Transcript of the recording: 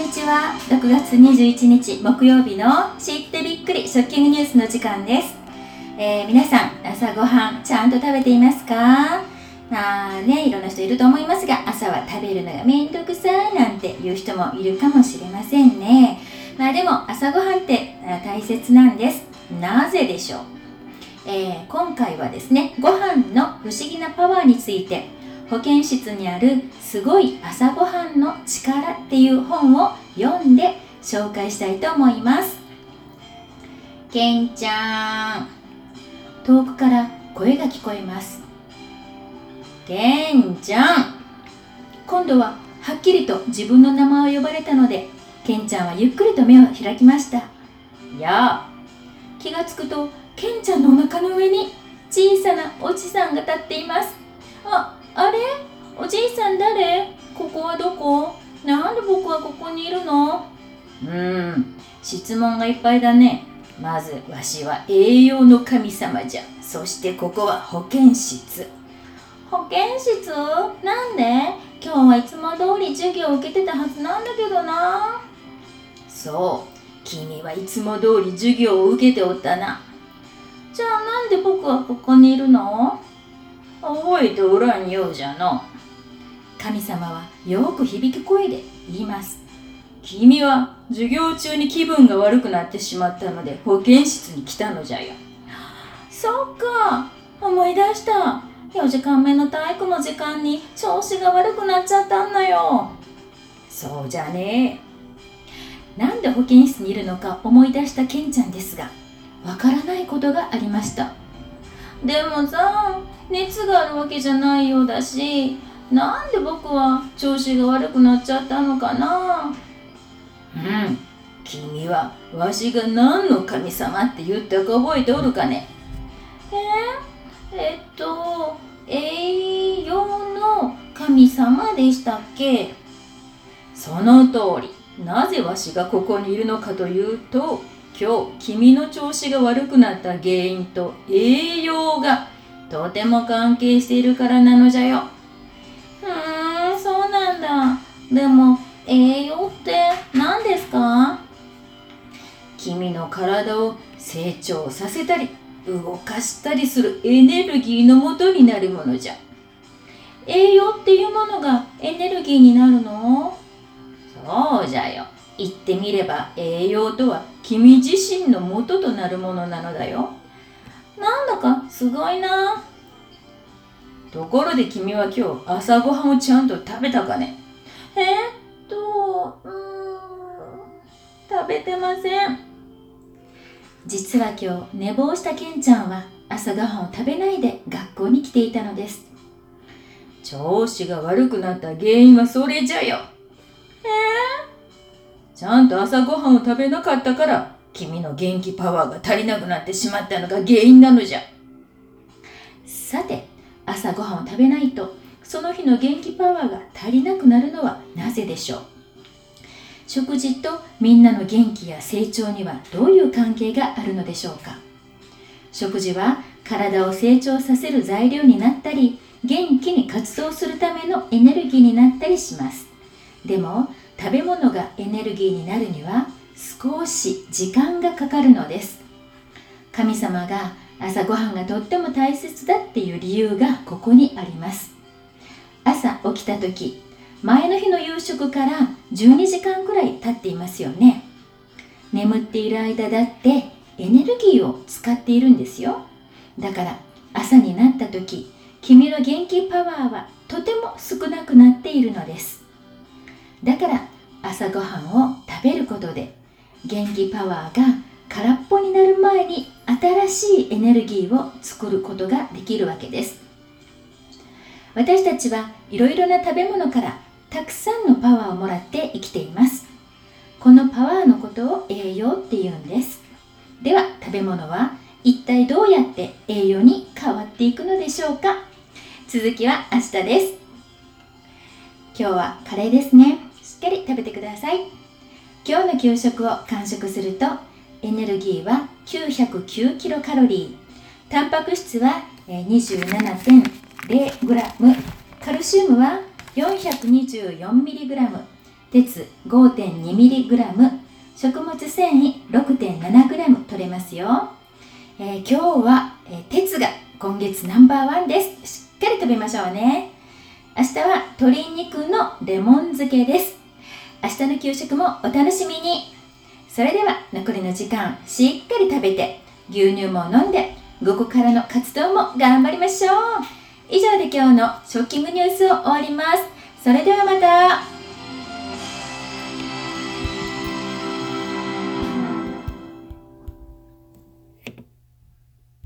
にちは。6月21日木曜日の知ってびっくりショッキングニュースの時間です。皆さん朝ごはんちゃんと食べていますか？いろんな人いると思いますが、朝は食べるのがめんどくさいなんていう人もいるかもしれませんね。でも朝ごはんって大切なんです。なぜでしょう？今回はですね、ご飯の不思議なパワーについて、保健室にあるすごい朝ごはんの力っていう本を読んで紹介したいと思います。けんちゃん、遠くから声が聞こえます。けんちゃん。今度ははっきりと自分の名前を呼ばれたので、けんちゃんはゆっくりと目を開きました。やあ。気がつくと、けんちゃんのお腹の上に小さなおじさんが立っています。あれ？おじいさん誰？ここはどこ？なんで僕はここにいるの？質問がいっぱいだね。まず、わしは栄養の神様じゃ。そしてここは保健室。保健室？なんで？今日はいつも通り授業を受けてたはずなんだけどな。そう、君はいつも通り授業を受けておったな。じゃあなんで僕はここにいるの？覚えておらんようじゃの。神様はよく響く声で言います。君は授業中に気分が悪くなってしまったので保健室に来たのじゃよ。そっか、思い出した。4時間目の体育の時間に調子が悪くなっちゃったんだよ。そうじゃねえ。なんで保健室にいるのか思い出したけんちゃんですが、わからないことがありました。でもさ、熱があるわけじゃないようだし、なんで僕は調子が悪くなっちゃったのかな？君はわしが何の神様って言ったか覚えておるかね？栄養の神様でしたっけ？その通り。なぜわしがここにいるのかというと、今日君の調子が悪くなった原因と栄養がとても関係しているからなのじゃよ。そうなんだ。でも栄養って何ですか？君の体を成長させたり動かしたりするエネルギーの元になるものじゃ。栄養っていうものがエネルギーになるの？そうじゃよ。言ってみれば栄養とは君自身の元となるものなのだよ。なんだかすごいな。ところで君は今日朝ごはんをちゃんと食べたかね？食べてません。実は今日寝坊したけんちゃんは朝ごはんを食べないで学校に来ていたのです。調子が悪くなった原因はそれじゃよ。ちゃんと朝ごはんを食べなかったから君の元気パワーが足りなくなってしまったのが原因なのじゃ。さて、朝ごはんを食べないとその日の元気パワーが足りなくなるのはなぜでしょう？食事とみんなの元気や成長にはどういう関係があるのでしょうか？食事は体を成長させる材料になったり、元気に活動するためのエネルギーになったりします。でも食べ物がエネルギーになるには少し時間がかかるのです。神様が朝ごはんがとっても大切だっていう理由がここにあります。朝起きた時、前の日の夕食から12時間くらい経っていますよね。眠っている間だってエネルギーを使っているんですよ。だから朝になった時、君の元気パワーはとても少なくなっているのです。だから朝ごはんを食べることで元気パワーが空っぽになる前に新しいエネルギーを作ることができるわけです。私たちはいろいろな食べ物からたくさんのパワーをもらって生きています。このパワーのことを栄養って言うんです。では食べ物は一体どうやって栄養に変わっていくのでしょうか？続きは明日です。今日はカレーですね。しっかり食べてください。今日の給食を完食するとエネルギーは909キロカロリー、タンパク質は 27.0 グラム、カルシウムは424ミリグラム、 鉄 5.2mg、食物繊維 6.7g 取れますよ。今日は、鉄が今月ナンバーワンです。しっかり食べましょうね。明日は鶏肉のレモン漬けです。明日の給食もお楽しみに。それでは残りの時間しっかり食べて、牛乳も飲んで、午後からの活動も頑張りましょう。以上で今日のショッキングニュースを終わります。それではまた。